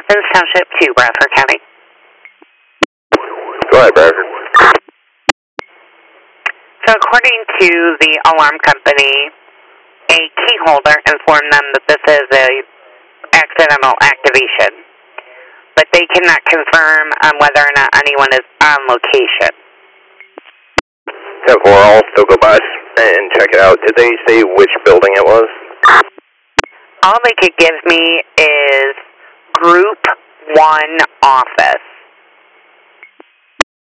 Athens Township to Bradford County. Go ahead, Bradford. So according to the alarm company, a key holder informed them that this is a accidental activation, but they cannot confirm whether or not anyone is on location. 10-4, I'll still go by and check it out. Did they say which building it was? All they could give me is Group 1 office.